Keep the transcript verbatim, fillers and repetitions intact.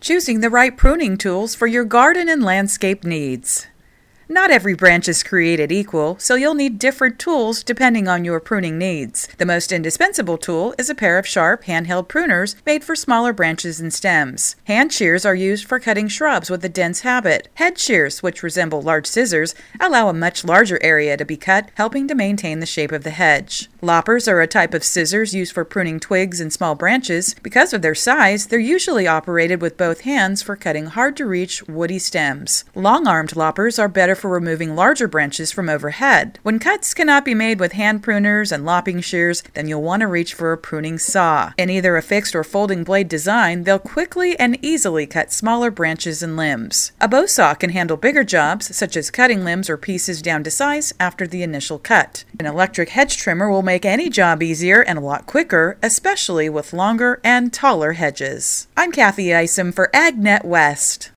Choosing the right pruning tools for your garden and landscape needs. Not every branch is created equal, so you'll need different tools depending on your pruning needs. The most indispensable tool is a pair of sharp, handheld pruners made for smaller branches and stems. Hand shears are used for cutting shrubs with a dense habit. Head shears, which resemble large scissors, allow a much larger area to be cut, helping to maintain the shape of the hedge. Loppers are a type of scissors used for pruning twigs and small branches. Because of their size, they're usually operated with both hands for cutting hard-to-reach woody stems. Long-armed loppers are better for removing larger branches from overhead. When cuts cannot be made with hand pruners and lopping shears, then you'll want to reach for a pruning saw. In either a fixed or folding blade design, they'll quickly and easily cut smaller branches and limbs. A bow saw can handle bigger jobs, such as cutting limbs or pieces down to size after the initial cut. An electric hedge trimmer will make any job easier and a lot quicker, especially with longer and taller hedges. I'm Kathy Isom for AgNet West.